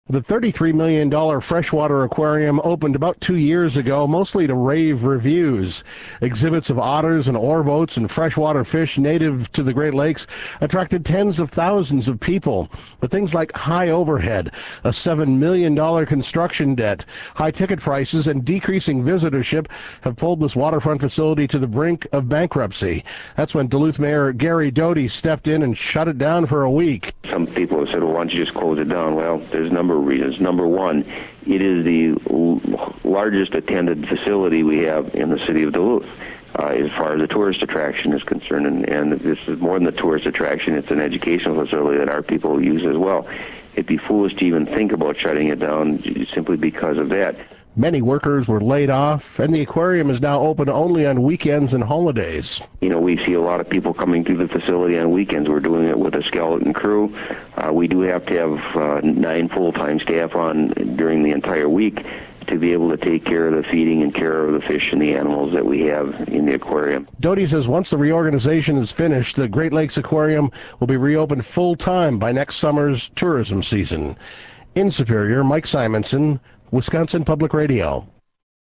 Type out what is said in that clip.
The $33 million freshwater aquarium opened about 2 years ago, mostly to rave reviews. Exhibits of otters and oarboats and freshwater fish native to the Great Lakes attracted tens of thousands of people. But things like high overhead, a $7 million construction debt, high ticket prices, and decreasing visitorship have pulled this waterfront facility to the brink of bankruptcy. That's when Duluth Mayor Gary Doty stepped in and shut it down for a week. Some people have said, well, why don't you just close it down? Well, there's a number of reasons. Number one, it is the largest attended facility we have in the city of Duluth as far as the tourist attraction is concerned. And this is more than the tourist attraction. It's an educational facility that our people use as well. It'd be foolish to even think about shutting it down simply because of that. Many workers were laid off, and the aquarium is now open only on weekends and holidays. You know, we see a lot of people coming through the facility on weekends. We're doing it with a skeleton crew. We do have to have 9 full-time staff on during the entire week to be able to take care of the feeding and care of the fish and the animals that we have in the aquarium. Doty says once the reorganization is finished, the Great Lakes Aquarium will be reopened full-time by next summer's tourism season. In Superior, Mike Simonson, Wisconsin Public Radio.